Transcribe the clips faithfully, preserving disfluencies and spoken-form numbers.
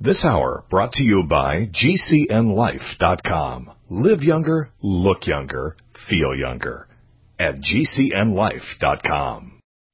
This hour brought to you by G C N life dot com. Live younger, look younger, feel younger at G C N life dot com.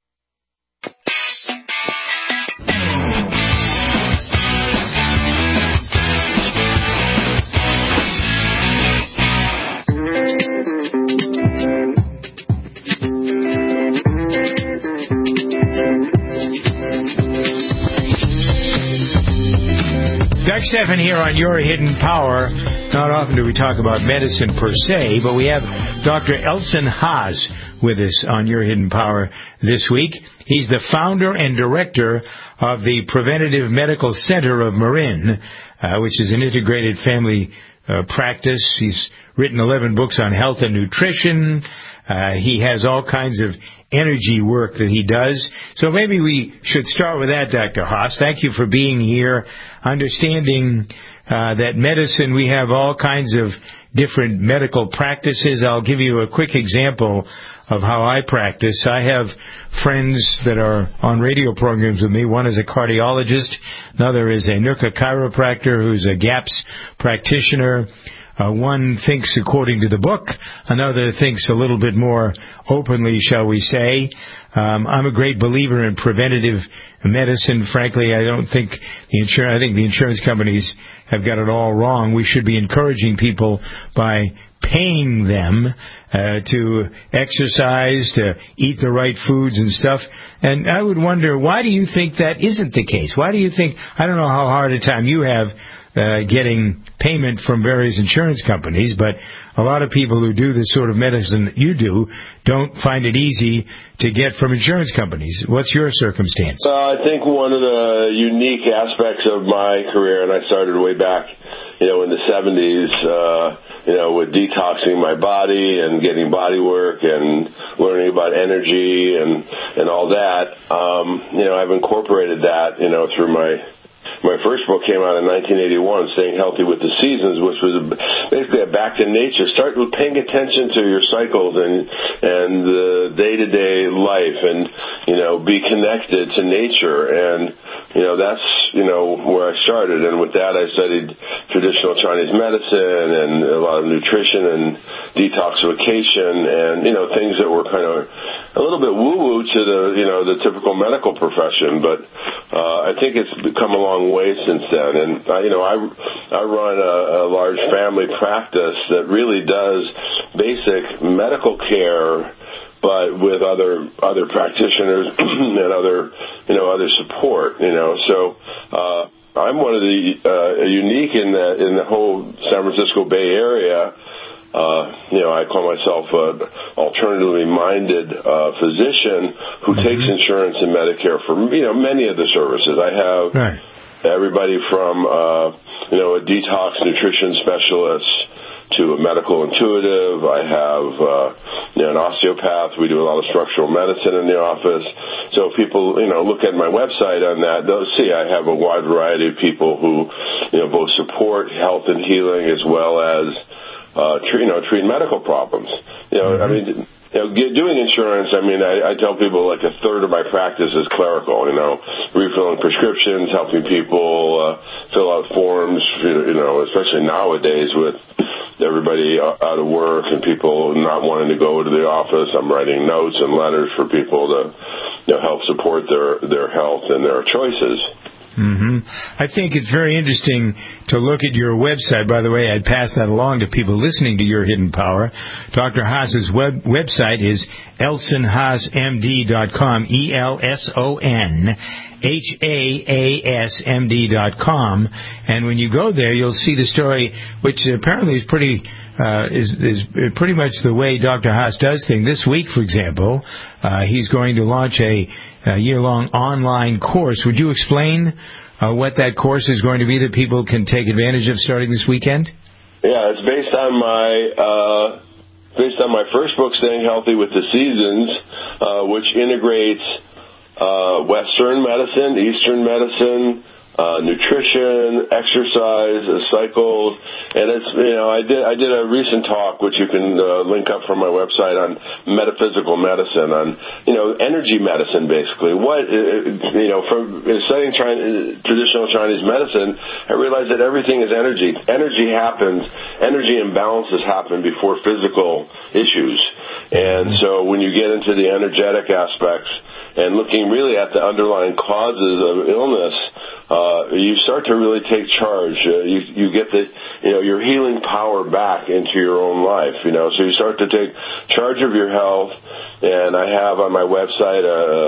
Doug Stephan here on Your Hidden Power. Not often do we talk about medicine per se, but we have Doctor Elson Haas with us on Your Hidden Power this week. He's the founder and director of the Preventative Medical Center of Marin, uh, which is an integrated family uh, practice. He's written eleven books on health and nutrition. Uh, he has all kinds of energy work that he does. So maybe we should start with that, Doctor Haas. Thank you for being here. Understanding uh, that medicine, we have all kinds of different medical practices. I'll give you a quick example of how I practice. I have friends that are on radio programs with me. One is a cardiologist. Another is a N U C C A chiropractor who's a GAPS practitioner. Uh, one thinks according to the book. Another thinks a little bit more openly, shall we say. Um, I'm a great believer in preventative medicine. Frankly, I don't think the insurance, I think the insurance companies have got it all wrong. We should be encouraging people by paying them uh, to exercise, to eat the right foods and stuff. And I would wonder, why do you think that isn't the case? Why do you think, I don't know how hard a time you have uh, getting payment from various insurance companies, but a lot of people who do the sort of medicine that you do don't find it easy to get from insurance companies. What's your circumstance? Well, I think one of the unique aspects of my career, and I started way back, you know, in the seventies, uh, you know, with detoxing my body and getting body work and learning about energy and, and all that, um, you know, I've incorporated that, you know, through my My first book came out in nineteen eighty-one, Staying Healthy with the Seasons, which was basically a back to nature. Start with paying attention to your cycles and and the day-to-day life, and you know, be connected to nature. And you know, that's you know where I started. And with that, I studied traditional Chinese medicine and a lot of nutrition and detoxification, and you know, things that were kind of a little bit woo-woo to the you know the typical medical profession. But uh, I think it's become a long way since then. And uh, you know, I I run a, a large family practice that really does basic medical care, but with other other practitioners and other you know other support. You know, so uh, I'm one of the uh, unique in the in the whole San Francisco Bay Area. Uh, you know, I call myself an alternatively minded uh, physician who mm-hmm. takes insurance and Medicare for you know many of the services. I have. Right. Everybody from, uh, you know, a detox nutrition specialist to a medical intuitive. I have, uh, you know, an osteopath. We do a lot of structural medicine in the office. So if people, you know, look at my website on that, they'll see I have a wide variety of people who, you know, both support health and healing as well as, uh, treat, you know, treat medical problems. You know, mm-hmm. I mean, you know, doing insurance, I mean, I, I tell people like a third of my practice is clerical, you know, refilling prescriptions, helping people uh, fill out forms, you know, especially nowadays with everybody out of work and people not wanting to go to the office. I'm writing notes and letters for people to, you know, help support their, their health and their choices. Mm-hmm. I think it's very interesting to look at your website. By the way, I'd pass that along to people listening to Your Hidden Power. Doctor Haas's web, website is elson haas m d dot com, E L S O N H A A S M D dot com. And when you go there, you'll see the story, which apparently is pretty... Uh, is, is pretty much the way Doctor Haas does things. This week, for example, uh, he's going to launch a, a year-long online course. Would you explain uh, what that course is going to be that people can take advantage of starting this weekend? Yeah, it's based on my uh, based on my first book, Staying Healthy with the Seasons, uh, which integrates uh, Western medicine, Eastern medicine, uh, nutrition, exercise, uh, cycles, and it's, you know, I did I did a recent talk, which you can uh, link up from my website, on metaphysical medicine, on, you know, energy medicine, basically. What, you know, from studying China, traditional Chinese medicine, I realized that everything is energy. Energy happens, energy imbalances happen before physical issues. And so when you get into the energetic aspects and looking really at the underlying causes of illness, uh, you start to really take charge. Uh, you, you get the, you know, your healing power back into your own life, you know, so you start to take charge of your health. And I have on my website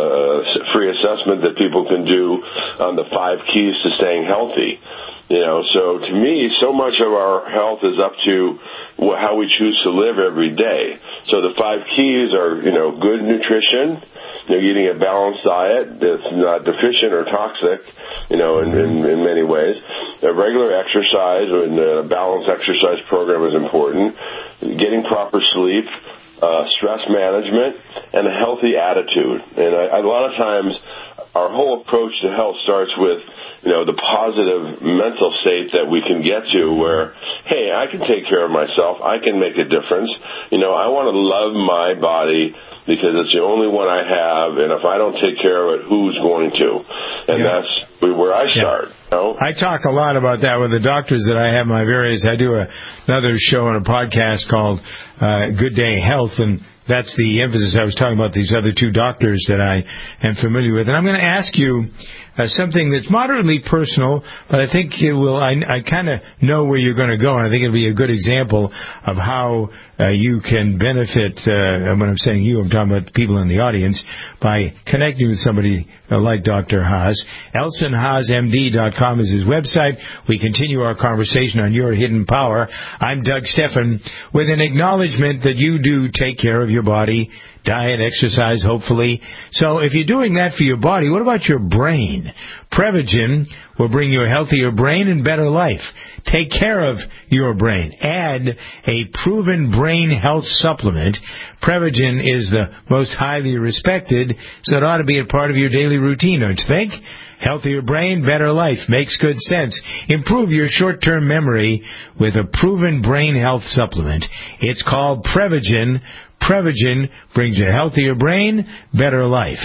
a free assessment that people can do on the five keys to staying healthy. You know, so to me, so much of our health is up to how we choose to live every day. So the five keys are, you know, good nutrition, you know, eating a balanced diet that's not deficient or toxic, you know, in, in, in many ways. A regular exercise, and a balanced exercise program is important. Getting proper sleep, uh, stress management, and a healthy attitude. And I, a lot of times, our whole approach to health starts with, you know, the positive mental state that we can get to where, hey, I can take care of myself. I can make a difference. You know, I want to love my body because it's the only one I have, and if I don't take care of it, who's going to? And yeah. that's where I start. Yeah. You know? I talk a lot about that with the doctors that I have my various. I do a, another show on a podcast called uh, Good Day Health, and that's the emphasis I was talking about, these other two doctors that I am familiar with. And I'm going to ask you uh, something that's moderately personal, but I think it will, I, I kind of know where you're going to go, and I think it'll be a good example of how uh, you can benefit, uh, when I'm saying you, I'm talking about people in the audience, by connecting with somebody uh, like Doctor Haas. Elson Haas M D dot com is his website. We continue our conversation on Your Hidden Power. I'm Doug Stephan, with an acknowledgement that you do take care of your body, diet, exercise, hopefully. So if you're doing that for your body, what about your brain? Prevagen will bring you a healthier brain and better life. Take care of your brain. Add a proven brain health supplement. Prevagen is the most highly respected, so it ought to be a part of your daily routine, don't you think? Healthier brain, better life. Makes good sense. Improve your short-term memory with a proven brain health supplement. It's called Prevagen. Prevagen brings you a healthier brain, better life.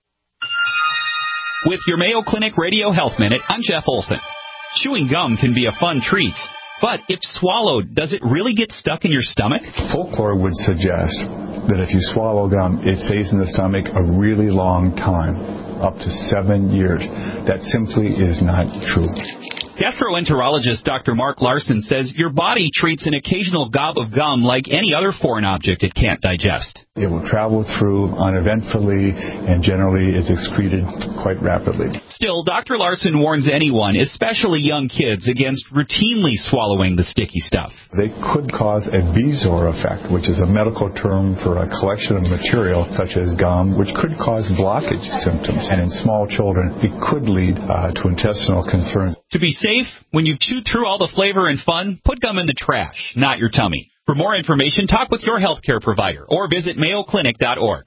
With your Mayo Clinic Radio Health Minute, I'm Jeff Olson. Chewing gum can be a fun treat, but if swallowed, does it really get stuck in your stomach? Folklore would suggest that if you swallow gum, it stays in the stomach a really long time, up to seven years. That simply is not true. Gastroenterologist Doctor Mark Larson says your body treats an occasional gob of gum like any other foreign object it can't digest. It will travel through uneventfully and generally is excreted quite rapidly. Still, Doctor Larson warns anyone, especially young kids, against routinely swallowing the sticky stuff. They could cause a bezoar effect, which is a medical term for a collection of material such as gum, which could cause blockage symptoms. And in small children, it could lead uh, to intestinal concerns. To be safe, when you've chewed through all the flavor and fun, put gum in the trash, not your tummy. For more information, talk with your healthcare provider or visit mayo clinic dot org.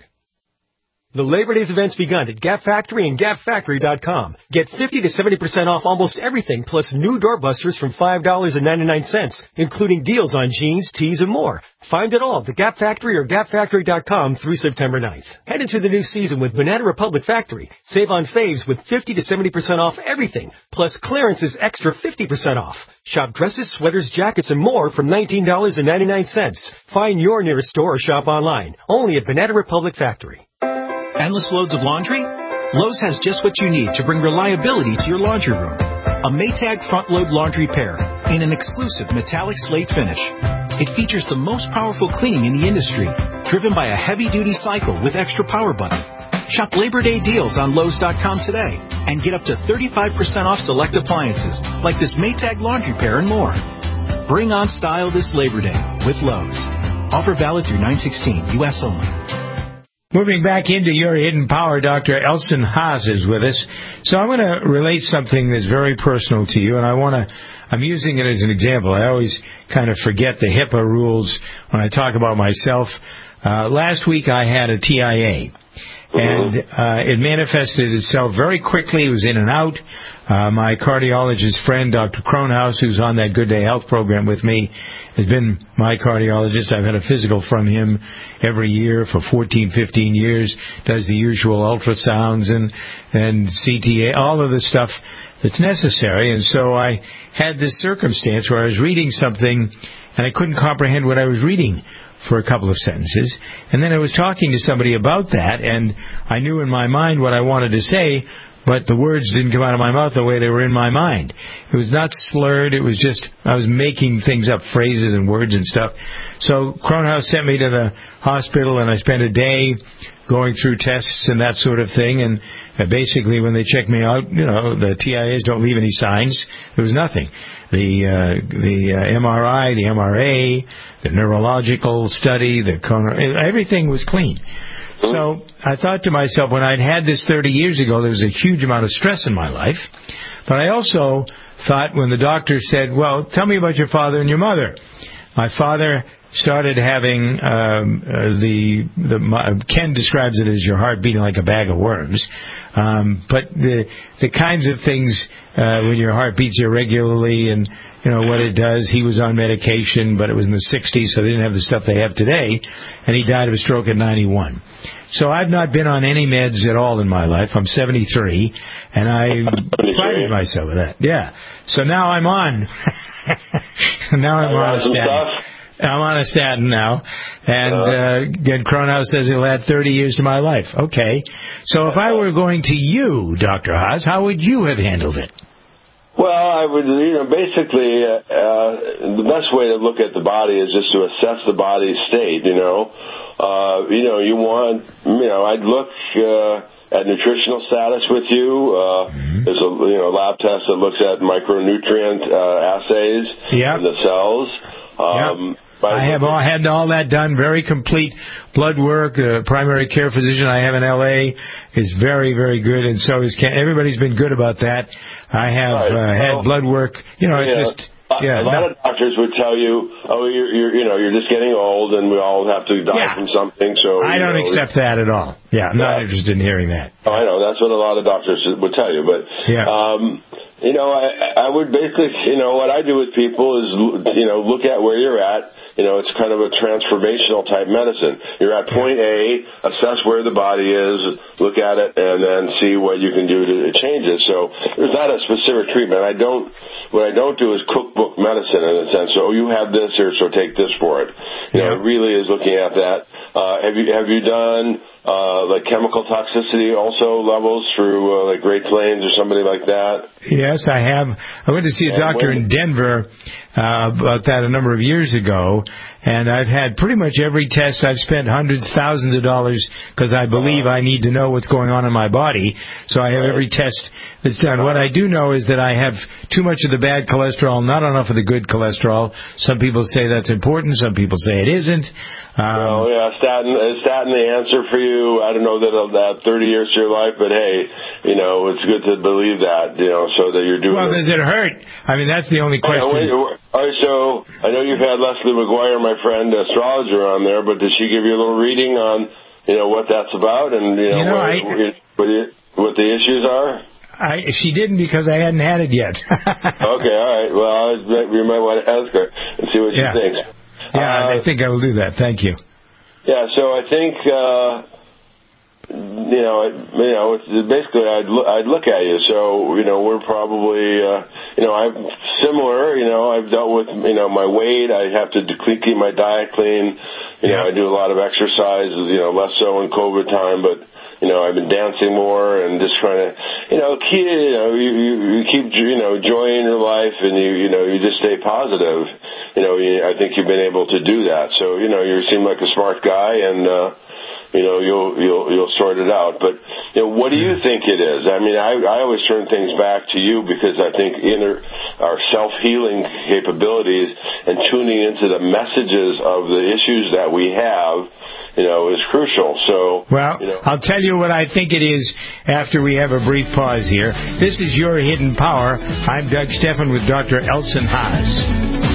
The Labor Day's event's begun at Gap Factory and gap factory dot com. Get fifty to seventy percent off almost everything, plus new doorbusters from five dollars and ninety-nine cents, including deals on jeans, tees, and more. Find it all at the Gap Factory or gap factory dot com through September ninth. Head into the new season with Banana Republic Factory. Save on faves with fifty to seventy percent off everything, plus clearance is extra fifty percent off. Shop dresses, sweaters, jackets, and more from nineteen dollars and ninety-nine cents. Find your nearest store or shop online. Only at Banana Republic Factory. Endless loads of laundry? Lowe's has just what you need to bring reliability to your laundry room. A Maytag front-load laundry pair in an exclusive metallic slate finish. It features the most powerful cleaning in the industry, driven by a heavy-duty cycle with extra power button. Shop Labor Day deals on Lowe's dot com today and get up to thirty-five percent off select appliances like this Maytag laundry pair and more. Bring on style this Labor Day with Lowe's. Offer valid through nine sixteen, U S only. Moving back into Your Hidden Power, Doctor Elson Haas is with us. So I'm going to relate something that's very personal to you, and I want to, I'm using it as an example. I always kind of forget the HIPAA rules when I talk about myself. Uh, last week I had a T I A, and uh, it manifested itself very quickly. It was in and out. Uh, my cardiologist friend, Doctor Kronhaus, who's on that Good Day Health program with me, has been my cardiologist. I've had a physical from him every year for fourteen, fifteen years, does the usual ultrasounds and, and C T A, all of the stuff that's necessary. And so I had this circumstance where I was reading something and I couldn't comprehend what I was reading for a couple of sentences. And then I was talking to somebody about that, and I knew in my mind what I wanted to say, but the words didn't come out of my mouth the way they were in my mind. It was not slurred. It was just, I was making things up, phrases and words and stuff. So Kronhaus sent me to the hospital, and I spent a day going through tests and that sort of thing. And uh, basically, when they checked me out, you know, the T I As don't leave any signs. There was nothing. The uh, the uh, M R I, the M R A, the neurological study, the coronal, everything was clean. So I thought to myself, when I'd had this thirty years ago, there was a huge amount of stress in my life. But I also thought when the doctor said, well, tell me about your father and your mother. My father started having um, uh, the, the my, Ken describes it as your heart beating like a bag of worms. Um, but the the kinds of things uh, when your heart beats irregularly and, you know, what it does. He was on medication, but it was in the sixties, so they didn't have the stuff they have today. And he died of a stroke at ninety-one. So I've not been on any meds at all in my life. I'm seventy-three, and I prided myself with that. Yeah. So now I'm on. now I'm on a statin. I'm on a statin now, and uh, again, Kronhaus says he'll add thirty years to my life. Okay. So if I were going to you, Doctor Haas, how would you have handled it? Well, I would, you know, basically, uh, uh, the best way to look at the body is just to assess the body's state, you know. Uh, you know, you want, you know, I'd look uh, at nutritional status with you. Uh, mm-hmm. There's a, you know, lab test that looks at micronutrient uh, assays yep. in the cells. Um, yep. I have all, had all that done, very complete blood work. Uh, primary care physician I have in L A is very, very good, and so is Ken. Everybody's been good about that. I have right. uh, well, had blood work. You know, it's yeah. just... Yeah, a lot no. of doctors would tell you, "Oh, you're, you're, you know, you're just getting old, and we all have to die yeah. from something." So I don't know, accept that at all. Yeah, I'm yeah. not interested in hearing that. Oh, I know that's what a lot of doctors would tell you, but yeah. um, you know, I, I would basically, you know, what I do with people is, you know, look at where you're at. You know, it's kind of a transformational type medicine. You're at point A, assess where the body is, look at it, and then see what you can do to change it. So there's not a specific treatment. I don't. What I don't do is cookbook medicine in a sense. So, oh, you have this here, so take this for it. You know, yeah. it really is looking at that. Uh, have you have you done uh, like chemical toxicity also levels through uh, like Great Plains or somebody like that? Yes, I have. I went to see a and doctor when, in Denver uh, about that a number of years ago, and I've had pretty much every test. I've spent hundreds, thousands of dollars because I believe uh, I need to know what's going on in my body. So I have right. every test that's done. What I do know is that I have too much of the bad cholesterol, not enough of the good cholesterol. Some people say that's important. Some people say it isn't. Um, well, yeah, statin is statin the answer for you? I don't know that it'll add thirty years to your life, but hey, you know, it's good to believe that, you know, so that you're doing. Well, does it hurt? I mean, that's the only question. Wait, wait, all right, so I know you've had Leslie McGuire, my friend, astrologer, on there, but did she give you a little reading on, you know, what that's about and you know, you know what, I, what, what the issues are? I, she didn't because I hadn't had it yet. Okay, all right. Well, you might want to ask her and see what yeah. she thinks. Yeah, uh, I think I will do that. Thank you. Yeah, so I think, uh, you know, you know, it's basically I'd look, I'd look at you. So, you know, we're probably, uh, you know, I'm similar. You know, I've dealt with, you know, my weight. I have to keep my diet clean. You know, I do a lot of exercise. You know, less so in COVID time, but. You know, I've been dancing more and just trying to, you know, keep, you know, you, you, you keep, you know, joy in your life and you, you know, you just stay positive. You know, you, I think you've been able to do that. So, you know, you seem like a smart guy and, uh, you know, you'll, you'll, you'll sort it out. But, you know, what do you think it is? I mean, I, I always turn things back to you because I think inner, our self-healing capabilities and tuning into the messages of the issues that we have, you know, is crucial. So, well, you know. I'll tell you what I think it is after we have a brief pause here. This is Your Hidden Power. I'm Doug Stephan with Doctor Elson Haas.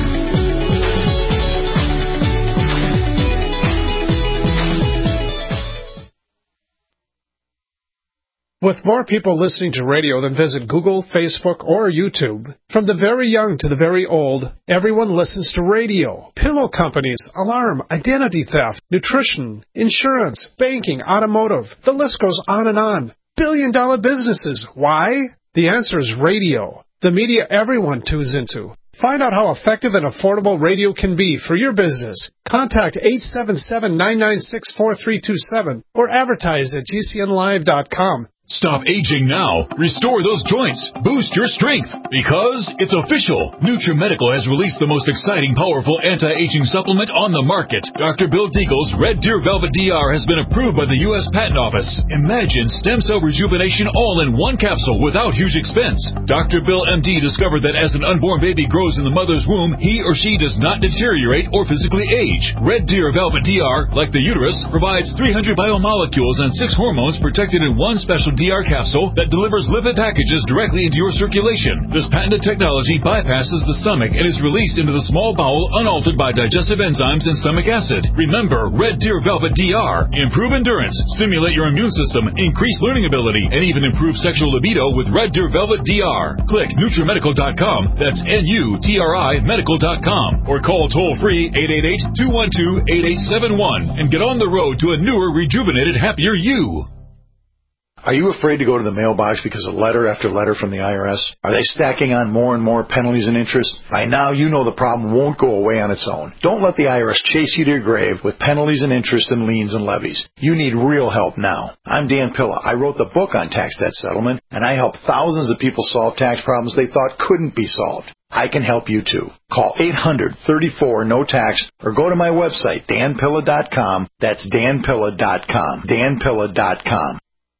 With more people listening to radio than visit Google, Facebook, or YouTube, from the very young to the very old, everyone listens to radio. Pillow companies, alarm, identity theft, nutrition, insurance, banking, automotive. The list goes on and on. Billion-dollar businesses. Why? The answer is radio. The media everyone tunes into. Find out how effective and affordable radio can be for your business. Contact eight seven seven, nine nine six, four three two seven or advertise at G C N live dot com. Stop aging now. Restore those joints. Boost your strength. Because it's official. NutriMedical has released the most exciting, powerful anti-aging supplement on the market. Doctor Bill Deagle's Red Deer Velvet D R has been approved by the U S Patent Office. Imagine stem cell rejuvenation all in one capsule without huge expense. Doctor Bill M D discovered that as an unborn baby grows in the mother's womb, he or she does not deteriorate or physically age. Red Deer Velvet D R, like the uterus, provides three hundred biomolecules and six hormones protected in one special D R capsule that delivers lipid packages directly into your circulation. This patented technology bypasses the stomach and is released into the small bowel unaltered by digestive enzymes and stomach acid. Remember, Red Deer Velvet D R. Improve endurance, stimulate your immune system, increase learning ability, and even improve sexual libido with Red Deer Velvet D R. Click NutriMedical dot com. That's N U T R I medical dot com. Or call toll-free eight eight eight, two one two, eight eight seven one and get on the road to a newer, rejuvenated, happier you. Are you afraid to go to the mailbox because of letter after letter from the I R S? Are they stacking on more and more penalties and interest? By now, you know the problem won't go away on its own. Don't let the I R S chase you to your grave with penalties and interest and liens and levies. You need real help now. I'm Dan Pilla. I wrote the book on tax debt settlement, and I help thousands of people solve tax problems they thought couldn't be solved. I can help you too. Call eight hundred, thirty-four, no tax or go to my website, Dan Pilla dot com. That's Dan Pilla dot com. Dan Pilla dot com.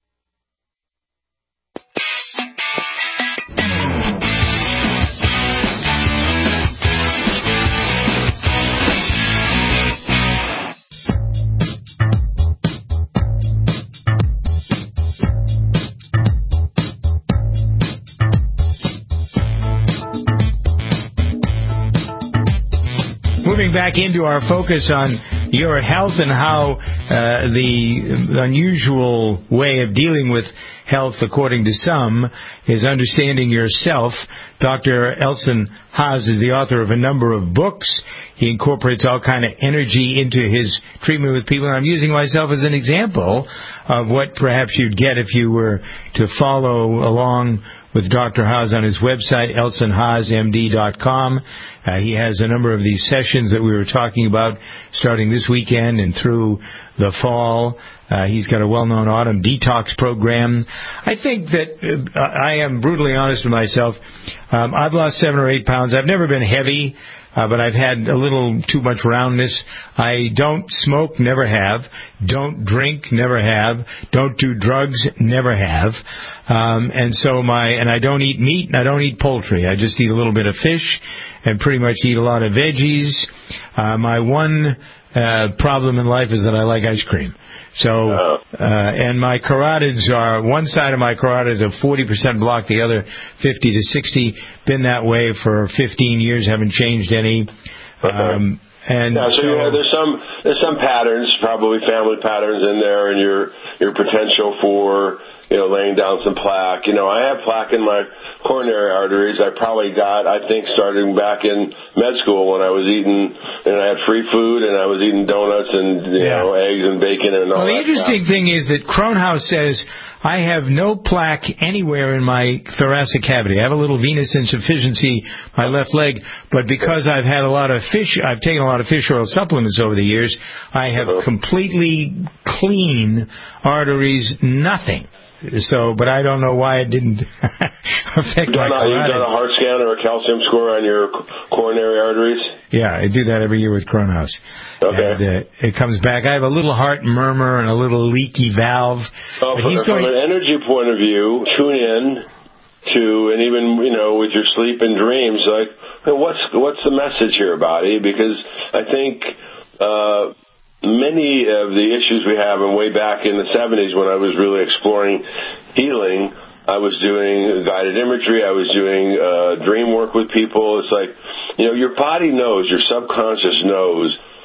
Moving back into our focus on your health and how uh, the unusual way of dealing with health, according to some, is understanding yourself. Doctor Elson Haas is the author of a number of books. He incorporates all kind of energy into his treatment with people. And I'm using myself as an example of what perhaps you'd get if you were to follow along with Doctor Haas on his website, Elson Haas M D dot com. Uh, he has a number of these sessions that we were talking about starting this weekend and through the fall. Uh, he's got a well-known autumn detox program. I think that uh, I am brutally honest with myself. Um, I've lost seven or eight pounds. I've never been heavy. Uh, but I've had a little too much roundness. I don't smoke, never have. Don't drink, never have. Don't do drugs, never have. Um, and so my, and I don't eat meat and I don't eat poultry. I just eat a little bit of fish and pretty much eat a lot of veggies. Uh, my one uh, problem in life is that I like ice cream. So, uh, and my carotids are, one side of my carotids are forty percent blocked, the other fifty to sixty. Been that way for fifteen years, haven't changed any. Um, and yeah, so, so yeah, there's some there's some patterns, probably family patterns in there, and your your potential for you know laying down some plaque. You know, I have plaque in my coronary arteries. I probably got, I think, starting back in med school when I was eating, and I had free food, and I was eating donuts and you yeah. know eggs and bacon and all well, that. The interesting stuff. thing is that Cronhaus says I have no plaque anywhere in my thoracic cavity. I have a little venous insufficiency, my left leg, but because I've had a lot of fish, I've taken a lot of fish oil supplements over the years, I have uh-huh. completely clean arteries, nothing. So, but I don't know why it didn't affect my carotids. You've done a heart scan or a calcium score on your coronary arteries? Yeah, I do that every year with Cronhaus. Okay. And uh, it comes back. I have a little heart murmur and a little leaky valve. Well, but he's from going... an energy point of view, tune in to, and even, you know, with your sleep and dreams, like, what's what's the message here, body? Because I think... Uh, Many of the issues we have, and way back in the seventies when I was really exploring healing, I was doing guided imagery, I was doing uh, dream work with people. It's like, you know, your body knows, your subconscious knows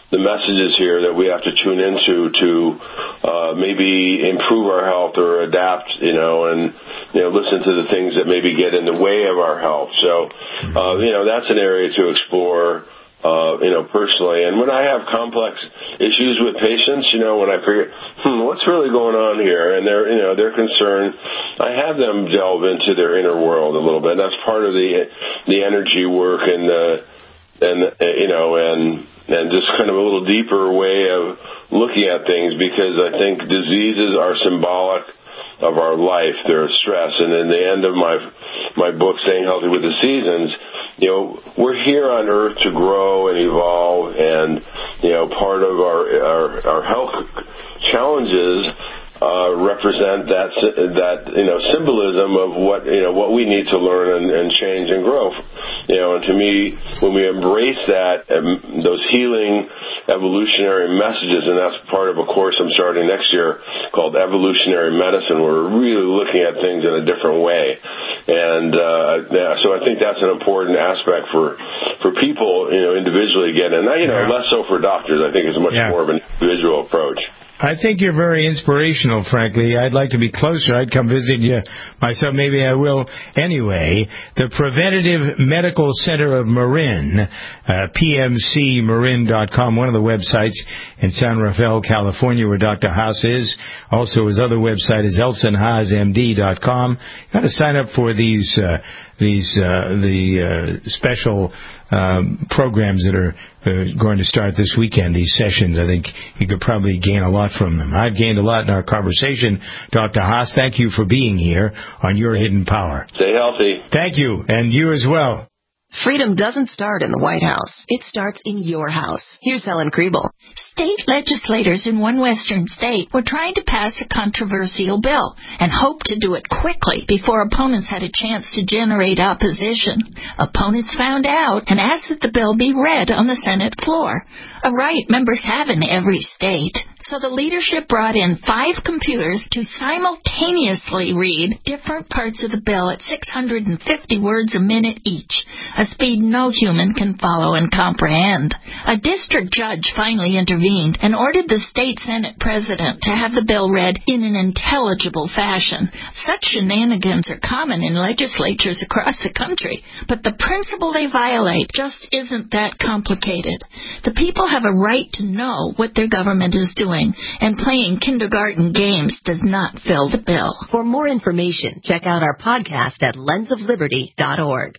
the messages here that we have to tune into to uh, maybe improve our health or adapt, you know, and, you know, listen to the things that maybe get in the way of our health. So, uh, you know, that's an area to explore, uh, you know, personally. And when I have complex issues with patients, you know, when I figure, hmm, what's really going on here? And they're, you know, they're concerned, I have them delve into their inner world a little bit. And that's part of the, the energy work and, uh, and, uh, you know, and, and just kind of a little deeper way of looking at things, because I think diseases are symbolic of our life. They're stress. And in the end of my my book, Staying Healthy with the Seasons, you know, we're here on Earth to grow and evolve, and, you know, part of our our, our health challenges uh, represent that, that, you know, symbolism of what, you know, what we need to learn and, and change and grow. You know, and to me, when we embrace that, um, those healing evolutionary messages, and that's part of a course I'm starting next year called Evolutionary Medicine, where we're really looking at things in a different way. And uh, yeah, so I think that's an important aspect for for people, you know, individually again, and you know, yeah. less so for doctors. I think it's much yeah. more of an individual approach. I think you're very inspirational, frankly. I'd like to be closer. I'd come visit you myself. Maybe I will anyway. The Preventative Medical Center of Marin, uh, P M C Marin dot com, one of the websites in San Rafael, California, where Doctor Haas is. Also, his other website is Elson Haas M D dot com. You got to sign up for these, uh, these, uh, the, uh, special, um, programs that are uh, going to start this weekend, these sessions. I think you could probably gain a lot from them. I've gained a lot in our conversation. Doctor Haas, thank you for being here on Your Hidden Power. Stay healthy. Thank you, and you as well. Freedom doesn't start in the White House. It starts in your house. Here's Helen Kriebel. State legislators in one western state were trying to pass a controversial bill and hoped to do it quickly before opponents had a chance to generate opposition. Opponents found out and asked that the bill be read on the Senate floor, a right members have in every state. So the leadership brought in five computers to simultaneously read different parts of the bill at six hundred fifty words a minute each, a speed no human can follow and comprehend. A district judge finally intervened and ordered the state Senate president to have the bill read in an intelligible fashion. Such shenanigans are common in legislatures across the country, but the principle they violate just isn't that complicated. The people have a right to know what their government is doing, and playing kindergarten games does not fill the bill. For more information, check out our podcast at lens of liberty dot org.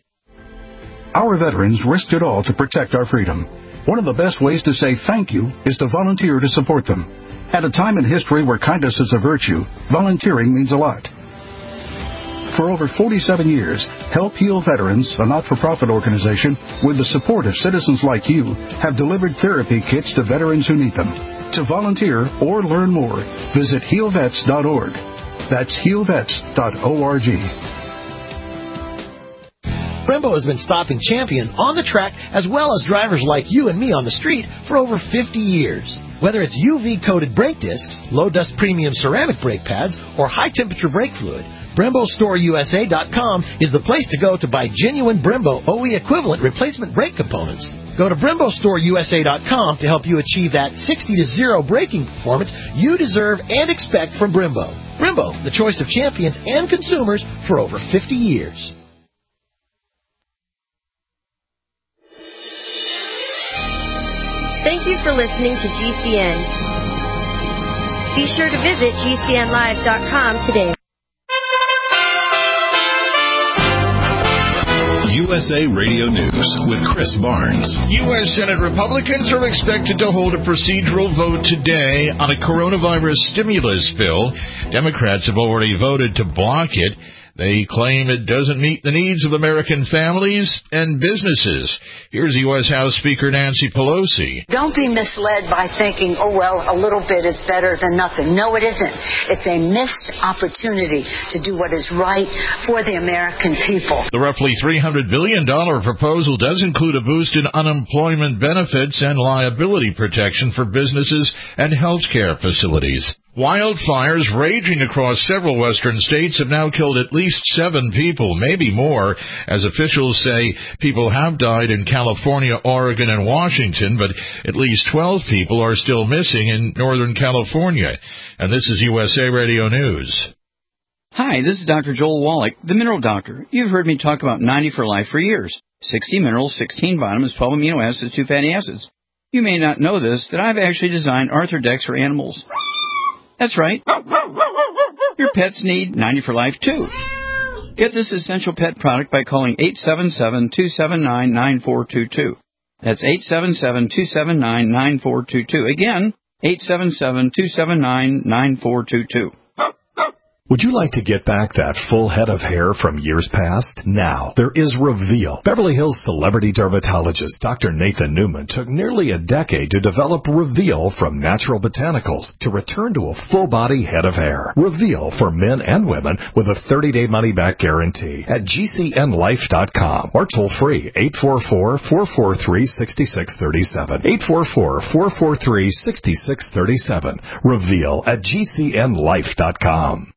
Our veterans risked it all to protect our freedom. One of the best ways to say thank you is to volunteer to support them. At a time in history where kindness is a virtue, volunteering means a lot. For over forty-seven years, Help Heal Veterans, a not-for-profit organization, with the support of citizens like you, have delivered therapy kits to veterans who need them. To volunteer or learn more, visit heal vets dot org. That's heal vets dot org. Brembo has been stopping champions on the track as well as drivers like you and me on the street for over fifty years. Whether it's U V-coated brake discs, low-dust premium ceramic brake pads, or high-temperature brake fluid, Brembo Store U S A dot com is the place to go to buy genuine Brembo O E equivalent replacement brake components. Go to Brembo Store U S A dot com to help you achieve that sixty to zero braking performance you deserve and expect from Brembo. Brembo, the choice of champions and consumers for over fifty years. Thank you for listening to G C N. Be sure to visit G C N live dot com today. U S A Radio News with Chris Barnes. U S Senate Republicans are expected to hold a procedural vote today on a coronavirus stimulus bill. Democrats have already voted to block it. They claim it doesn't meet the needs of American families and businesses. Here's U S House Speaker Nancy Pelosi. Don't be misled by thinking, oh, well, a little bit is better than nothing. No, it isn't. It's a missed opportunity to do what is right for the American people. The roughly three hundred billion dollars proposal does include a boost in unemployment benefits and liability protection for businesses and health care facilities. Wildfires raging across several western states have now killed at least seven people, maybe more, as officials say people have died in California, Oregon, and Washington, but at least twelve people are still missing in Northern California. And this is U S A Radio News. Hi, this is Doctor Joel Wallach, the Mineral Doctor. You've heard me talk about ninety for Life for years. sixty minerals, sixteen vitamins, twelve amino acids, two fatty acids. You may not know this, that I've actually designed Arthrodex for animals. That's right. Your pets need ninety for Life, too. Get this essential pet product by calling eight seven seven, two seven nine, nine four two two. That's eight seven seven, two seven nine, nine four two two. Again, eight seven seven, two seven nine, nine four two two. Would you like to get back that full head of hair from years past? Now, there is Reveal. Beverly Hills celebrity dermatologist Doctor Nathan Newman took nearly a decade to develop Reveal from natural botanicals to return to a full-body head of hair. Reveal for men and women with a thirty-day money-back guarantee at G C N life dot com or toll-free eight four four, four four three, six six three seven. eight four four, four four three, six six three seven. Reveal at G C N life dot com.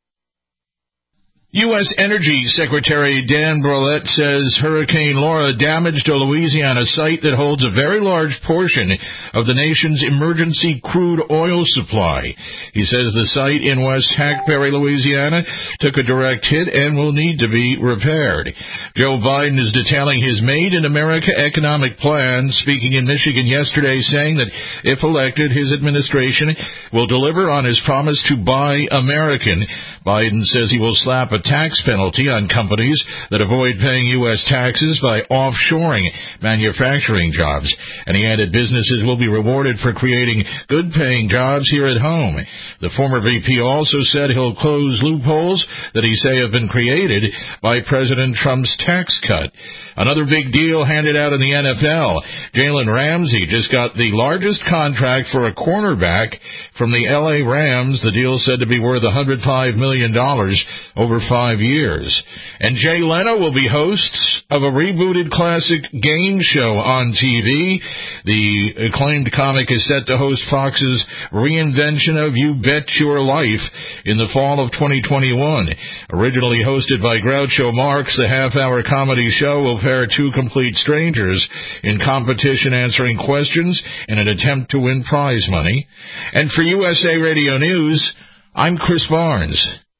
U S. Energy Secretary Dan Brouillette says Hurricane Laura damaged a Louisiana site that holds a very large portion of the nation's emergency crude oil supply. He says the site in West Hackberry, Louisiana, took a direct hit and will need to be repaired. Joe Biden is detailing his Made in America economic plan, speaking in Michigan yesterday, saying that if elected, his administration will deliver on his promise to buy American. Biden says he will slap a tax penalty on companies that avoid paying U S taxes by offshoring manufacturing jobs. And he added businesses will be rewarded for creating good-paying jobs here at home. The former V P also said he'll close loopholes that he say have been created by President Trump's tax cut. Another big deal handed out in the N F L. Jalen Ramsey just got the largest contract for a cornerback from the L A Rams. The deal said to be worth one hundred five million dollars over five years. And Jay Leno will be host of a rebooted classic game show on T V. The acclaimed comic is set to host Fox's reinvention of You Bet Your Life in the fall of twenty twenty-one. Originally hosted by Groucho Marx, the half-hour comedy show will pair two complete strangers in competition answering questions in an attempt to win prize money. And for U S A Radio News, I'm Chris Barnes.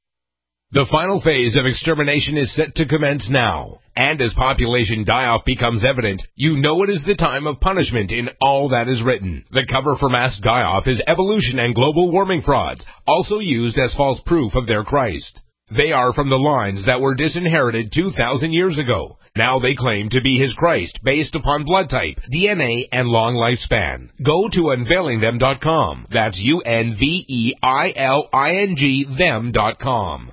The final phase of extermination is set to commence now. And as population die-off becomes evident, you know it is the time of punishment in all that is written. The cover for mass die-off is evolution and global warming frauds, also used as false proof of their Christ. They are from the lines that were disinherited two thousand years ago. Now they claim to be his Christ based upon blood type, D N A, and long lifespan. Go to unveiling them dot com. That's U N V E I L I N G them dot com.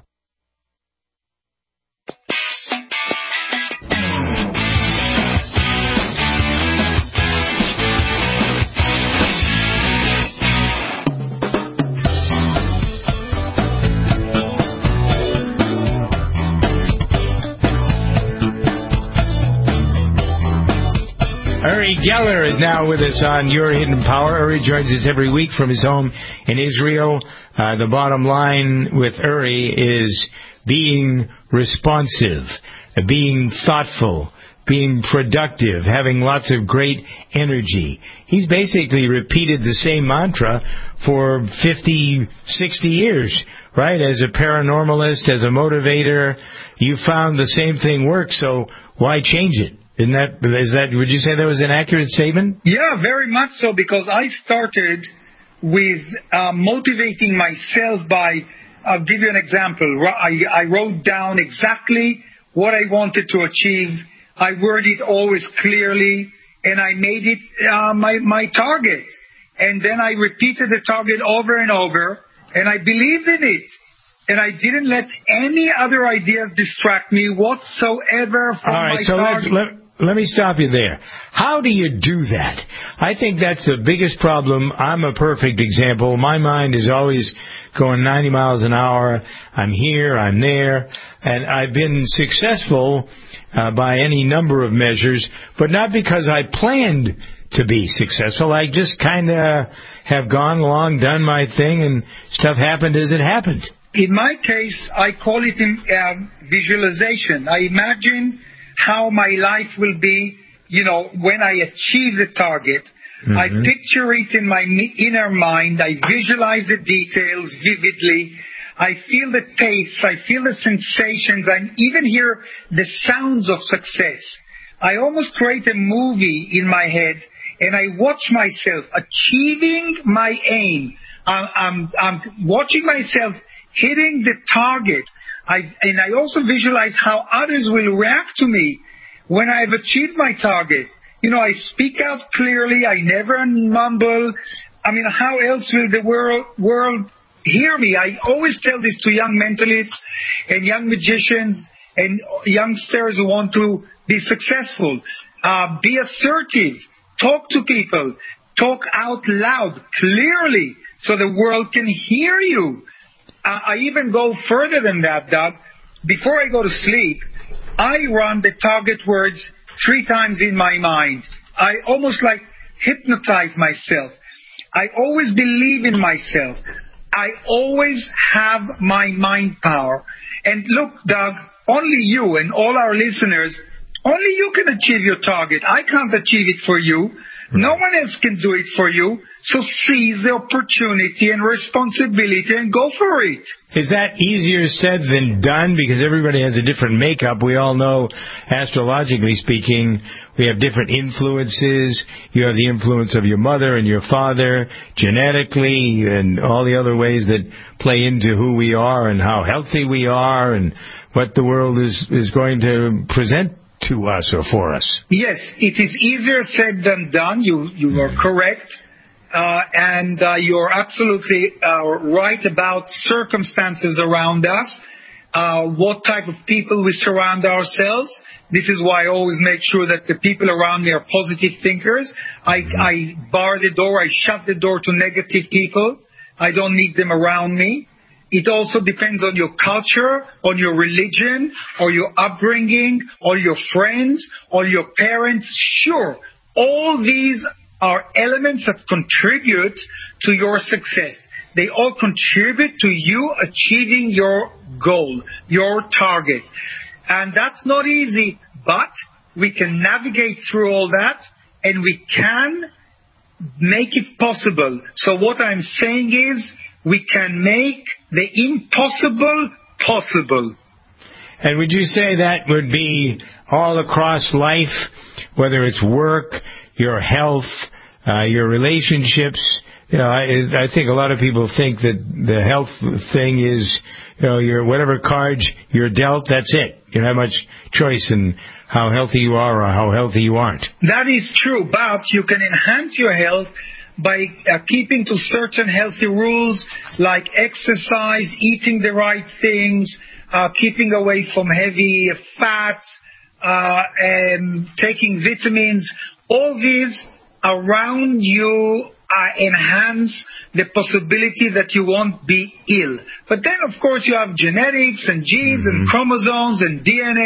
Uri Geller is now with us on Your Hidden Power. Uri joins us every week from his home in Israel. Uh, the bottom line with Uri is being responsive, being thoughtful, being productive, having lots of great energy. He's basically repeated the same mantra for fifty, sixty years, right? As a paranormalist, as a motivator, you found the same thing works, so why change it? Isn't that, is that, would you say that was an accurate statement? Yeah, very much so, because I started with uh, motivating myself by, I'll give you an example. I, I wrote down exactly what I wanted to achieve. I worded it always clearly, and I made it uh, my, my target. And then I repeated the target over and over, and I believed in it. And I didn't let any other ideas distract me whatsoever from All right, my so target. Let's, let, let me stop you there. How do you do that? I think that's the biggest problem. I'm a perfect example. My mind is always going ninety miles an hour. I'm here, I'm there, and I've been successful uh, by any number of measures, but not because I planned to be successful. I just kind of have gone along, done my thing, and stuff happened as it happened. In my case, I call it uh, visualization. I imagine how my life will be, you know, when I achieve the target. Mm-hmm. I picture it in my inner mind. I visualize the details vividly. I feel the taste. I feel the sensations. I even hear the sounds of success. I almost create a movie in my head, and I watch myself achieving my aim. I'm, I'm, I'm watching myself hitting the target. I, and I also visualize how others will react to me when I've achieved my target. You know, I speak out clearly. I never mumble. I mean, how else will the world, world hear me? I always tell this to young mentalists and young magicians and youngsters who want to be successful. Uh, be assertive. Talk to people. Talk out loud, clearly, so the world can hear you. Uh, I even go further than that, Doug. Before I go to sleep, I run the target words three times in my mind. I almost like hypnotize myself. I always believe in myself. I always have my mind power. And look, Doug, only you and all our listeners, only you can achieve your target. I can't achieve it for you. No one else can do it for you. So seize the opportunity and responsibility and go for it. Is that easier said than done? Because everybody has a different makeup. We all know, astrologically speaking, we have different influences. You have the influence of your mother and your father, genetically, and all the other ways that play into who we are and how healthy we are and what the world is, is going to present to us or for us. Yes, it is easier said than done. You you are correct. Uh, and uh, you're absolutely uh, right about circumstances around us, uh, what type of people we surround ourselves. This is why I always make sure that the people around me are positive thinkers. I, I bar the door, I shut the door to negative people. I don't need them around me. It also depends on your culture, on your religion, or your upbringing, or your friends, or your parents. Sure, all these are elements that contribute to your success. They all contribute to you achieving your goal, your target. And that's not easy, but we can navigate through all that, and we can make it possible. So what I'm saying is, we can make the impossible possible. And would you say that would be all across life, whether it's work, your health, uh, your relationships? You know, I, I think a lot of people think that the health thing is, you know, your whatever cards you're dealt, that's it. You don't have much choice in how healthy you are or how healthy you aren't. That is true, but you can enhance your health by uh, keeping to certain healthy rules like exercise, eating the right things, uh, keeping away from heavy fats, uh, and taking vitamins. All these around you uh, enhance the possibility that you won't be ill. But then, of course, you have genetics and genes mm-hmm. and chromosomes and D N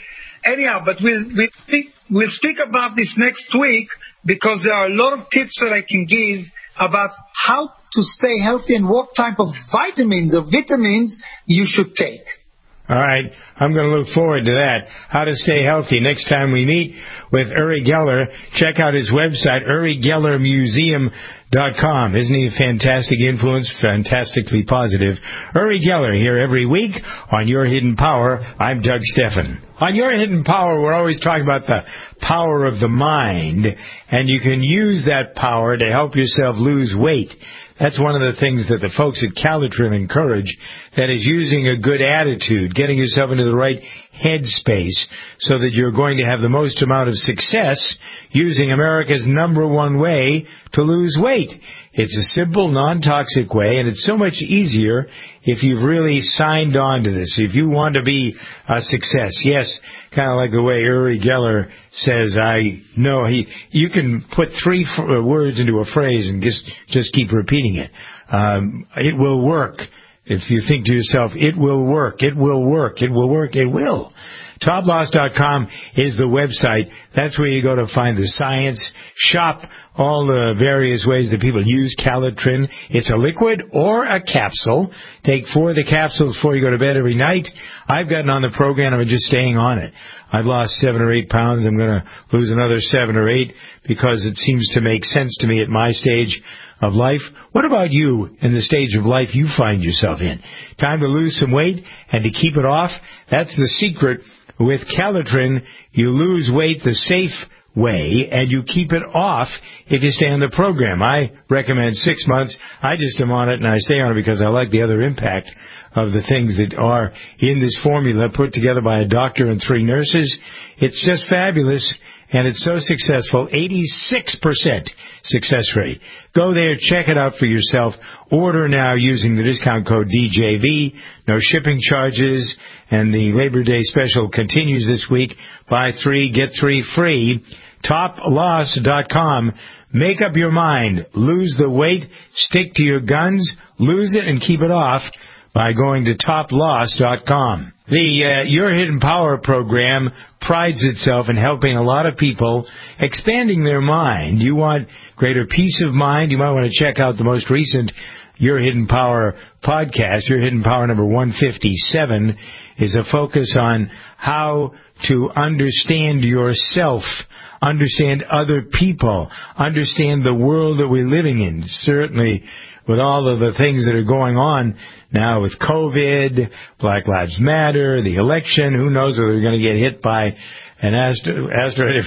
A. Anyhow, but we'll, we'll, speak, we'll speak about this next week, because there are a lot of tips that I can give about how to stay healthy and what type of vitamins or vitamins you should take. All right. I'm going to look forward to that. How to stay healthy. Next time we meet with Uri Geller, check out his website, uri geller museum dot com. Isn't he a fantastic influence? Fantastically positive. Uri Geller here every week on Your Hidden Power. I'm Doug Steffen. On Your Hidden Power, we're always talking about the power of the mind, and you can use that power to help yourself lose weight. That's one of the things that the folks at Calitrin encourage, that is using a good attitude, getting yourself into the right headspace so that you're going to have the most amount of success using America's number one way to lose weight. It's a simple, non-toxic way, and it's so much easier if you've really signed on to this. If you want to be a success, yes, kind of like the way Uri Geller says, I know he, you can put three f- words into a phrase and just, just keep repeating it. Um, it will work. If you think to yourself, it will work, it will work, it will work, it will. top loss dot com is the website. That's where you go to find the science, shop all the various ways that people use Calitrin. It's a liquid or a capsule. Take four of the capsules before you go to bed every night. I've gotten on the program. I'm just staying on it. I've lost seven or eight pounds. I'm going to lose another seven or eight because it seems to make sense to me at my stage of life. What about you in the stage of life you find yourself in? Time to lose some weight and to keep it off? That's the secret. With Calitrin, you lose weight the safe way, and you keep it off if you stay on the program. I recommend six months. I just am on it, and I stay on it because I like the other impact of the things that are in this formula put together by a doctor and three nurses. It's just fabulous, and it's so successful, eighty-six percent success rate. Go there, check it out for yourself. Order now using the discount code D J V. No shipping charges, and the Labor Day special continues this week. Buy three, get three free. top loss dot com. Make up your mind. Lose the weight, stick to your guns, lose it and keep it off by going to top loss dot com. The uh, Your Hidden Power program prides itself in helping a lot of people expanding their mind. You want greater peace of mind? You might want to check out the most recent Your Hidden Power podcast. Your Hidden Power number one fifty-seven is a focus on how to understand yourself, understand other people, understand the world that we're living in. Certainly, with all of the things that are going on now with COVID, Black Lives Matter, the election, who knows whether we're going to get hit by an asteroid,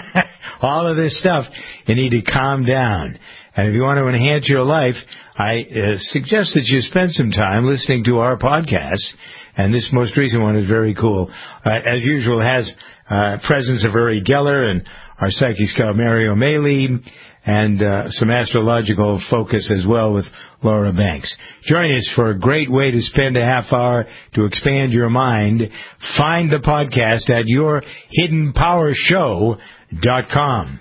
all of this stuff. You need to calm down. And if you want to enhance your life, I uh, suggest that you spend some time listening to our podcasts. And this most recent one is very cool. Uh, as usual, it has uh, presence of Uri Geller and our psychic scout Mary O'Malley, and uh, some astrological focus as well with Laura Banks. Join us for a great way to spend a half hour to expand your mind. Find the podcast at your hidden power show dot com.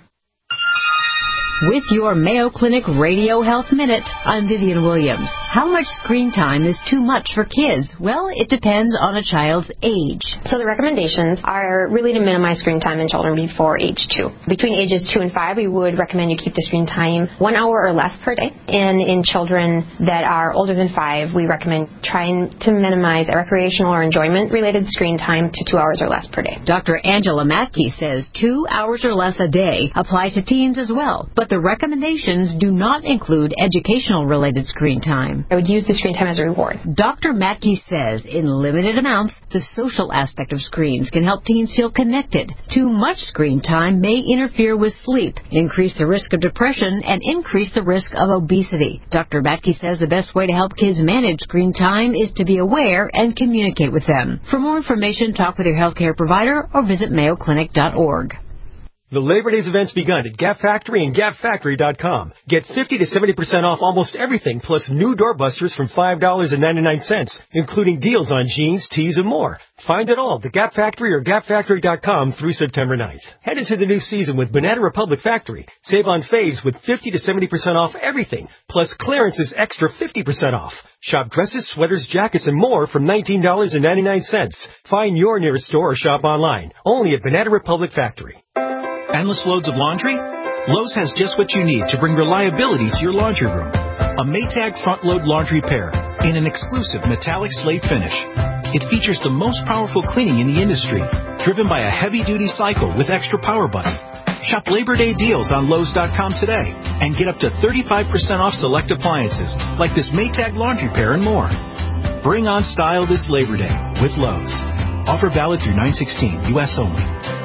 With your Mayo Clinic Radio Health Minute, I'm Vivian Williams. How much screen time is too much for kids? Well, it depends on a child's age. So the recommendations are really to minimize screen time in children before age two. Between ages two and five, we would recommend you keep the screen time one hour or less per day. And in children that are older than five, we recommend trying to minimize recreational or enjoyment-related screen time to two hours or less per day. Doctor Angela Matkey says two hours or less a day apply to teens as well, but the recommendations do not include educational-related screen time. I would use the screen time as a reward. Doctor Matkey says in limited amounts, the social aspect of screens can help teens feel connected. Too much screen time may interfere with sleep, increase the risk of depression, and increase the risk of obesity. Doctor Matkey says the best way to help kids manage screen time is to be aware and communicate with them. For more information, talk with your healthcare provider or visit mayo clinic dot org. The Labor Day's event's begun at Gap Factory and gap factory dot com. Get fifty to seventy percent off almost everything, plus new doorbusters from five dollars and ninety-nine cents, including deals on jeans, tees, and more. Find it all at the Gap Factory or gap factory dot com through September ninth. Head into the new season with Banana Republic Factory. Save on faves with fifty to seventy percent off everything, plus clearance is extra fifty percent off. Shop dresses, sweaters, jackets, and more from nineteen dollars and ninety-nine cents. Find your nearest store or shop online. Only at Banana Republic Factory. Endless loads of laundry? Lowe's has just what you need to bring reliability to your laundry room. A Maytag front-load laundry pair in an exclusive metallic slate finish. It features the most powerful cleaning in the industry, driven by a heavy-duty cycle with extra power button. Shop Labor Day deals on Lowe's dot com today and get up to thirty-five percent off select appliances like this Maytag laundry pair and more. Bring on style this Labor Day with Lowe's. Offer valid through nine sixteen, U S only.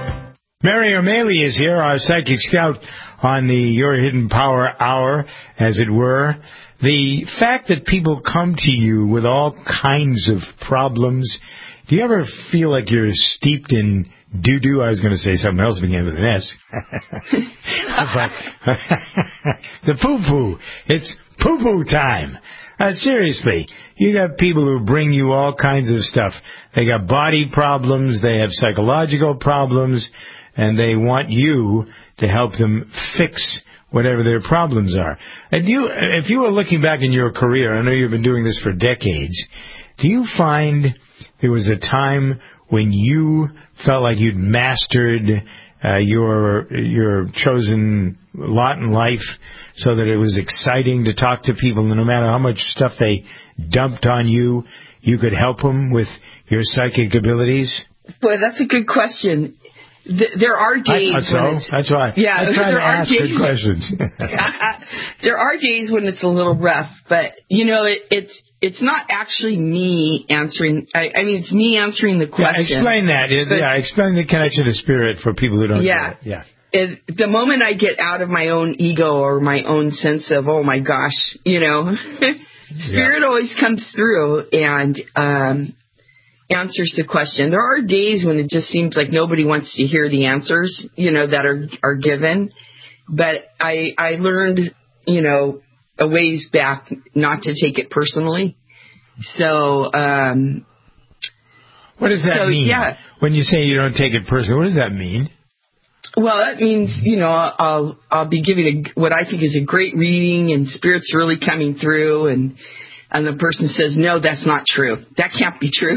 Mary O'Malley is here, our psychic scout on the Your Hidden Power Hour, as it were. The fact that people come to you with all kinds of problems, do you ever feel like you're steeped in doo-doo? I was going to say something else began with an S. But the poo-poo. It's poo-poo time. Uh, seriously, you got people who bring you all kinds of stuff. They got body problems, they have psychological problems, and they want you to help them fix whatever their problems are. And you, if you were looking back in your career, I know you've been doing this for decades, do you find there was a time when you felt like you'd mastered uh, your your chosen lot in life, so that it was exciting to talk to people, no matter how much stuff they dumped on you, you could help them with your psychic abilities? Boy, that's a good question. Th- there are days I, so. when it's... That's why. Yeah, I try there to are ask days, good questions. There are days when it's a little rough, but, you know, it, it's it's not actually me answering... I, I mean, it's me answering the question. Yeah, explain that. It, yeah, explain the connection to spirit for people who don't yeah, get it. Yeah. It, the moment I get out of my own ego or my own sense of, oh, my gosh, you know, spirit yeah. always comes through and... um answers the question. There are days when it just seems like nobody wants to hear the answers, you know, that are, are given. But I, I learned, you know, a ways back not to take it personally. So, um, what does that so, mean? Yeah. When you say you don't take it personally, what does that mean? Well, that means, you know, I'll, I'll be giving a, what I think is a great reading and spirit's really coming through and, And the person says, no, that's not true. That can't be true.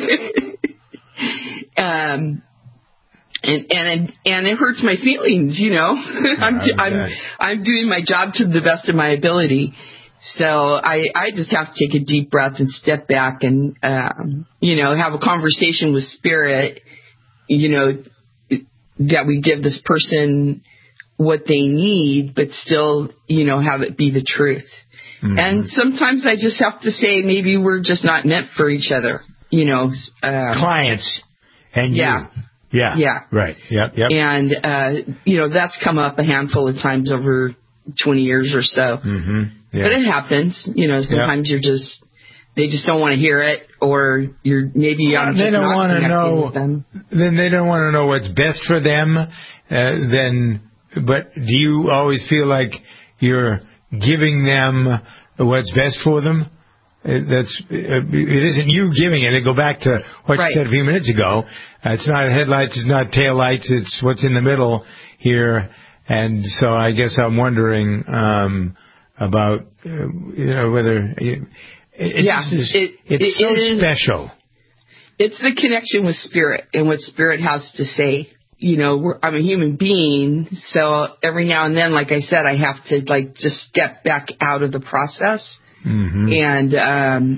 um, and, and, and it hurts my feelings, you know. I'm, I'm, I'm doing my job to the best of my ability. So I, I just have to take a deep breath and step back and, um, you know, have a conversation with spirit, you know, that we give this person what they need, but still, you know, have it be the truth. Mm-hmm. And sometimes I just have to say maybe we're just not meant for each other, you know. Uh, Clients and yeah. you. Yeah. Yeah. Right. Yep. Yep. And, uh, you know, that's come up a handful of times over twenty years or so. Mm-hmm. Yeah. But it happens. You know, sometimes yep. you're just, they just don't want to hear it, or you're maybe well, I'm they just don't not want to connecting know, with them. Then they don't want to know what's best for them. Uh, then, but do you always feel like you're giving them what's best for them? That's it isn't you giving it. It go back to what right. you said a few minutes ago. Uh, it's not headlights. It's not taillights. It's what's in the middle here. And so I guess I'm wondering um, about uh, you know whether it, it, yeah, is, it, it's it, so it is, special. It's the connection with spirit and what spirit has to say. You know, we're, I'm a human being, so every now and then, like I said, I have to like just step back out of the process mm-hmm. and um,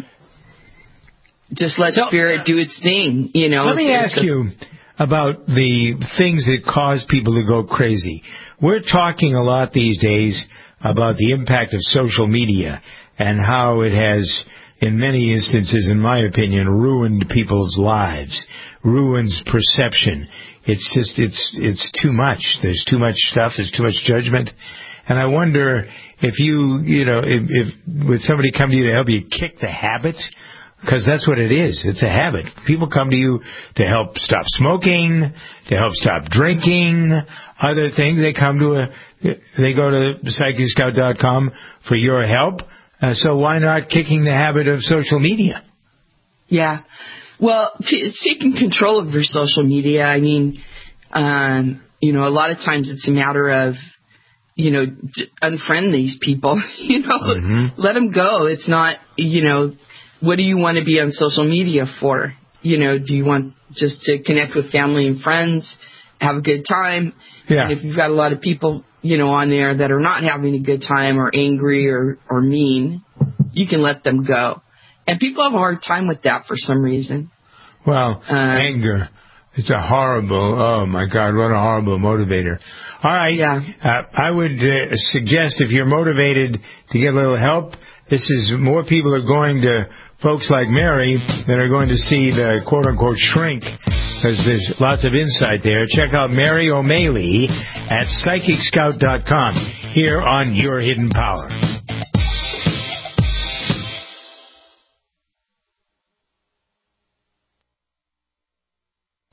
just let so, spirit do its thing. You know. Let me ask a, you about the things that cause people to go crazy. We're talking a lot these days about the impact of social media and how it has, in many instances, in my opinion, ruined people's lives, ruins perception. It's just, it's, it's too much. There's too much stuff. There's too much judgment. And I wonder if you, you know, if, if would somebody come to you to help you kick the habit? Because that's what it is. It's a habit. People come to you to help stop smoking, to help stop drinking, other things. They come to a, they go to psychic scout dot com for your help. Uh, so why not kicking the habit of social media? Yeah. Well, t- taking control of your social media, I mean, um, you know, a lot of times it's a matter of, you know, d- unfriend these people, you know, mm-hmm. let them go. It's not, you know, what do you want to be on social media for? You know, do you want just to connect with family and friends, have a good time? Yeah. And if you've got a lot of people, you know, on there that are not having a good time or angry or, or mean, you can let them go. And people have a hard time with that for some reason. Well, uh, anger. It's a horrible, oh my God, what a horrible motivator. All right. Yeah. Uh, I would uh, suggest if you're motivated to get a little help, this is more people are going to folks like Mary that are going to see the quote-unquote shrink, because there's lots of insight there. Check out Mary O'Malley at psychic scout dot com here on Your Hidden Power.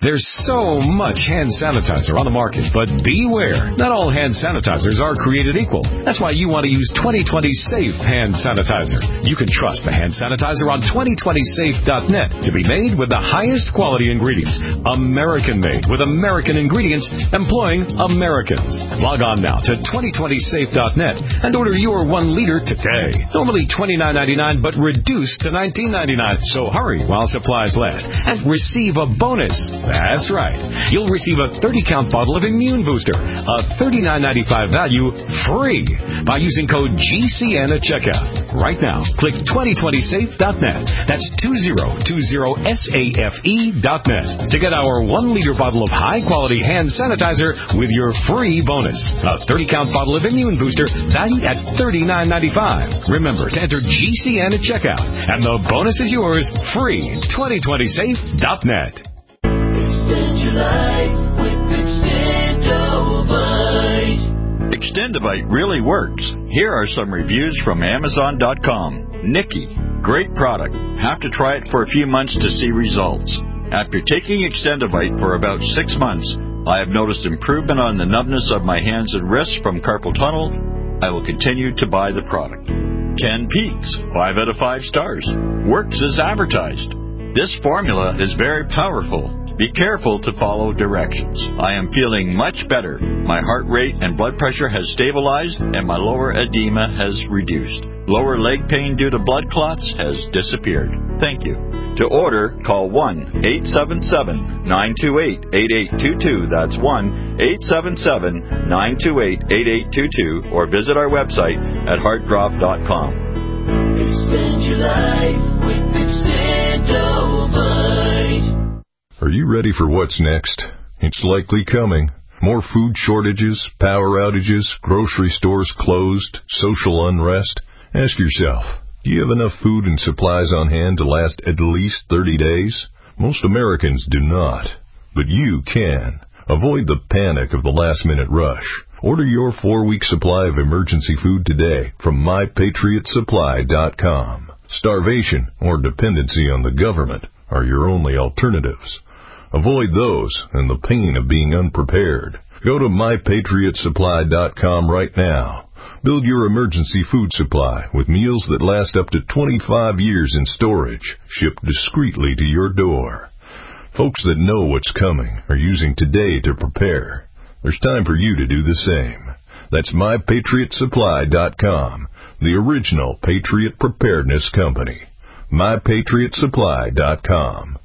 There's so much hand sanitizer on the market, but beware. Not all hand sanitizers are created equal. That's why you want to use twenty twenty Safe Hand Sanitizer. You can trust the hand sanitizer on twenty twenty safe dot net to be made with the highest quality ingredients. American-made with American ingredients, employing Americans. Log on now to twenty twenty safe dot net and order your one liter today. Normally twenty-nine ninety-nine, but reduced to nineteen ninety-nine. So hurry while supplies last and receive a bonus. That's right. You'll receive a thirty count bottle of Immune Booster, a thirty-nine ninety-five value, free by using code G C N at checkout. Right now, click twenty twenty safe dot net. That's two zero two zero safe dot net to get our one liter bottle of high-quality hand sanitizer with your free bonus. A thirty count bottle of Immune Booster valued at thirty-nine ninety-five. Remember to enter G C N at checkout, and the bonus is yours free. twenty twenty safe dot net. Extend your life with Extendovite. Extendovite really works. Here are some reviews from Amazon dot com. Nikki, great product. Have to try it for a few months to see results. After taking Extendovite for about six months, I have noticed improvement on the numbness of my hands and wrists from carpal tunnel. I will continue to buy the product. Ken Peaks, five out of five stars. Works as advertised. This formula is very powerful. Be careful to follow directions. I am feeling much better. My heart rate and blood pressure has stabilized, and my lower edema has reduced. Lower leg pain due to blood clots has disappeared. Thank you. To order, call one eight seven seven nine two eight eight eight two two. That's one eight seven seven nine two eight eight eight two two, or visit our website at heart drop dot com. Extend your life with Extendovite. Are you ready for what's next? It's likely coming. More food shortages, power outages, grocery stores closed, social unrest. Ask yourself, do you have enough food and supplies on hand to last at least thirty days? Most Americans do not, but you can. Avoid the panic of the last-minute rush. Order your four-week supply of emergency food today from my patriot supply dot com. Starvation or dependency on the government are your only alternatives. Avoid those and the pain of being unprepared. Go to my patriot supply dot com right now. Build your emergency food supply with meals that last up to twenty-five years in storage, shipped discreetly to your door. Folks that know what's coming are using today to prepare. There's time for you to do the same. That's my patriot supply dot com, the original Patriot Preparedness Company. my patriot supply dot com.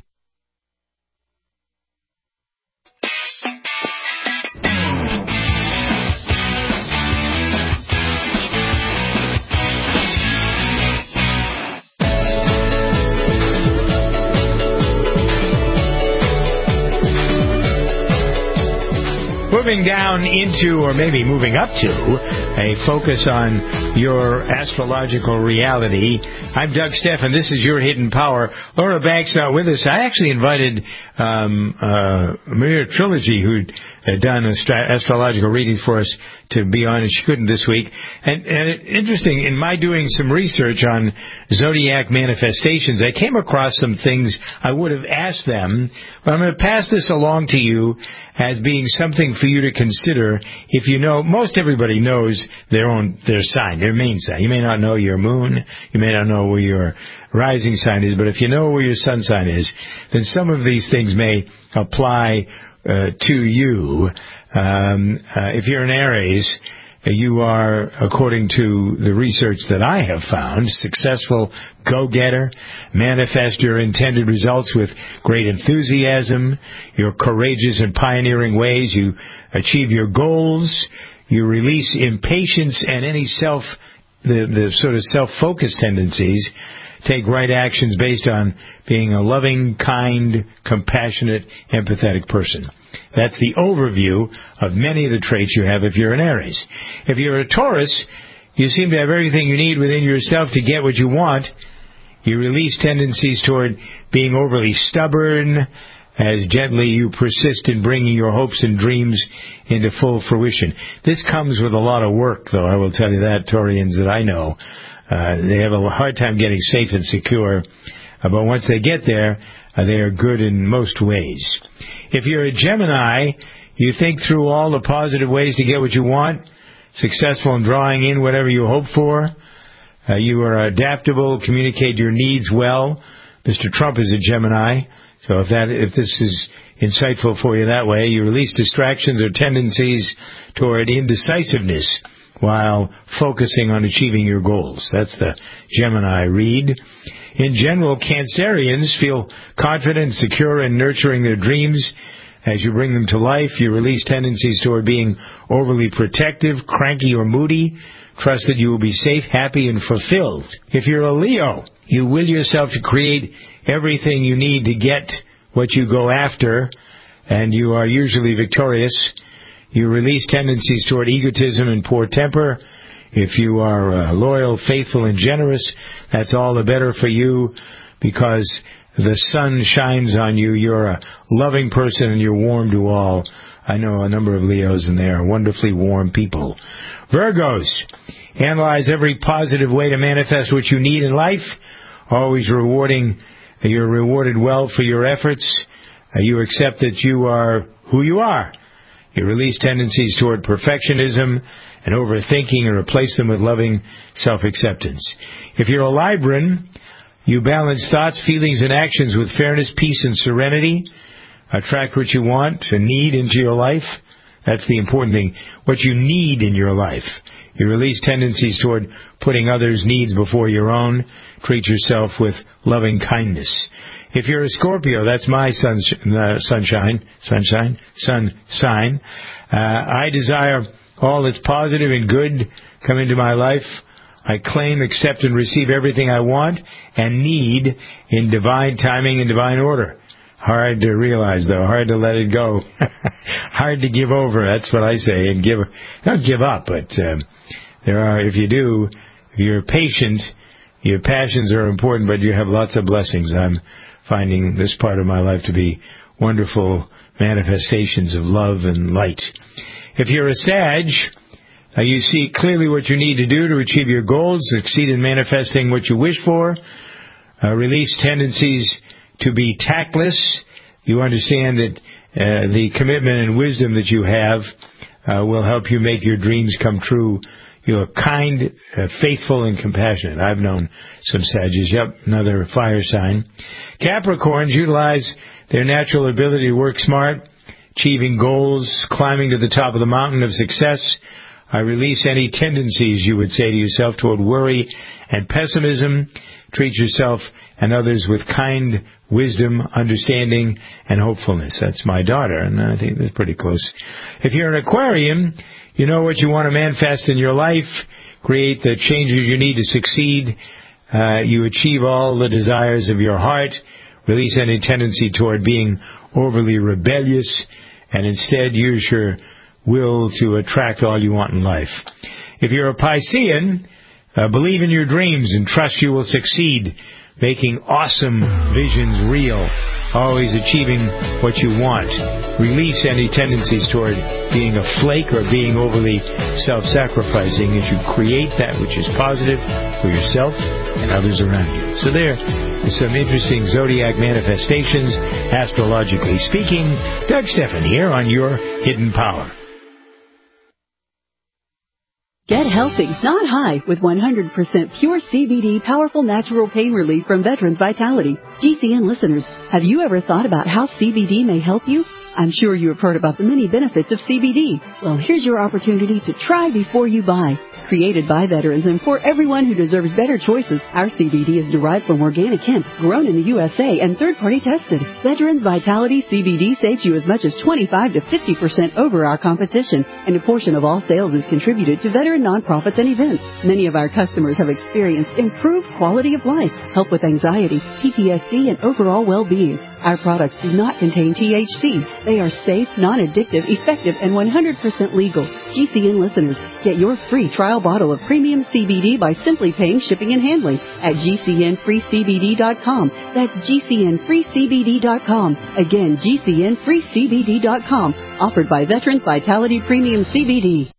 Moving down into, or maybe moving up to, a focus on your astrological reality. I'm Doug Stephan. This is Your Hidden Power. Laura Banks not with us. I actually invited um, uh, Maria Trilogy, who'd uh, done astro- astrological readings for us, to be on, and she couldn't this week. And, and it, interesting, in my doing some research on zodiac manifestations, I came across some things I would have asked them, but I'm going to pass this along to you as being something for you to consider. If you know, most everybody knows their own, their sign, their main sign. You may not know your moon, you may not know where your rising sign is, but if you know where your sun sign is, then some of these things may apply uh, to you. Um, uh, if you're an Aries, you are, according to the research that I have found, successful go-getter, manifest your intended results with great enthusiasm, you're courageous in pioneering ways, you achieve your goals, you release impatience and any self, the, the sort of self-focused tendencies, take right actions based on being a loving, kind, compassionate, empathetic person. That's the overview of many of the traits you have if you're an Aries. If you're a Taurus, you seem to have everything you need within yourself to get what you want. You release tendencies toward being overly stubborn, as gently you persist in bringing your hopes and dreams into full fruition. This comes with a lot of work, though, I will tell you that, Taurians that I know. Uh, they have a hard time getting safe and secure. Uh, but once they get there, uh, they are good in most ways. If you're a Gemini, you think through all the positive ways to get what you want, successful in drawing in whatever you hope for. Uh, you are adaptable, communicate your needs well. Mister Trump is a Gemini, so if that if this is insightful for you that way, you release distractions or tendencies toward indecisiveness while focusing on achieving your goals. That's the Gemini read. In general, Cancerians feel confident and secure in nurturing their dreams. As you bring them to life, you release tendencies toward being overly protective, cranky, or moody. Trust that you will be safe, happy, and fulfilled. If you're a Leo, you will yourself to create everything you need to get what you go after, and you are usually victorious. You release tendencies toward egotism and poor temper. If you are uh, loyal, faithful, and generous, that's all the better for you because the sun shines on you. You're a loving person and you're warm to all. I know a number of Leos and they are wonderfully warm people. Virgos, analyze every positive way to manifest what you need in life. Always rewarding. You're rewarded well for your efforts. Uh, you accept that you are who you are. You release tendencies toward perfectionism and overthinking and replace them with loving self-acceptance. If you're a Libran, you balance thoughts, feelings, and actions with fairness, peace, and serenity. Attract what you want and need into your life. That's the important thing. What you need in your life. You release tendencies toward putting others' needs before your own. Treat yourself with loving kindness. If you're a Scorpio, that's my sun's, uh, sunshine, sunshine, sun sign. Uh, I desire all that's positive and good come into my life. I claim, accept, and receive everything I want and need in divine timing and divine order. Hard to realize, though. Hard to let it go. Hard to give over. That's what I say. And give, not give up, but um, there are. If you do, if you're patient, your passions are important, but you have lots of blessings. I'm finding this part of my life to be wonderful manifestations of love and light. If you're a Sag, uh, you see clearly what you need to do to achieve your goals, succeed in manifesting what you wish for, uh, release tendencies to be tactless. You understand that uh, the commitment and wisdom that you have uh, will help you make your dreams come true. You're kind, uh, faithful, and compassionate. I've known some Sagittarius. Yep, another fire sign. Capricorns utilize their natural ability to work smart, achieving goals, climbing to the top of the mountain of success. I release any tendencies, you would say to yourself, toward worry and pessimism. Treat yourself and others with kind wisdom, understanding, and hopefulness. That's my daughter, and I think that's pretty close. If you're an Aquarian, you know what you want to manifest in your life, create the changes you need to succeed. Uh, you achieve all the desires of your heart, release any tendency toward being overly rebellious, and instead use your will to attract all you want in life. If you're a Piscean, uh, believe in your dreams and trust you will succeed, making awesome visions real, always achieving what you want. Release any tendencies toward being a flake or being overly self-sacrificing as you create that which is positive for yourself and others around you. So there is some interesting zodiac manifestations, astrologically speaking. Doug Stephan here on Your Hidden Power. Get healthy, not high, with one hundred percent pure C B D powerful natural pain relief from Veterans Vitality. G C N listeners, have you ever thought about how C B D may help you? I'm sure you have heard about the many benefits of C B D. Well, here's your opportunity to try before you buy. Created by veterans and for everyone who deserves better choices, our C B D is derived from organic hemp, grown in the U S A, and third-party tested. Veterans Vitality C B D saves you as much as twenty-five to fifty percent over our competition, and a portion of all sales is contributed to veteran nonprofits and events. Many of our customers have experienced improved quality of life, help with anxiety, P T S D, and overall well-being. Our products do not contain T H C. They are safe, non-addictive, effective, and one hundred percent legal. G C N listeners, get your free trial bottle of premium C B D by simply paying shipping and handling at G C N free C B D dot com. That's G C N free C B D dot com. Again, G C N free C B D dot com. Offered by Veterans Vitality Premium C B D.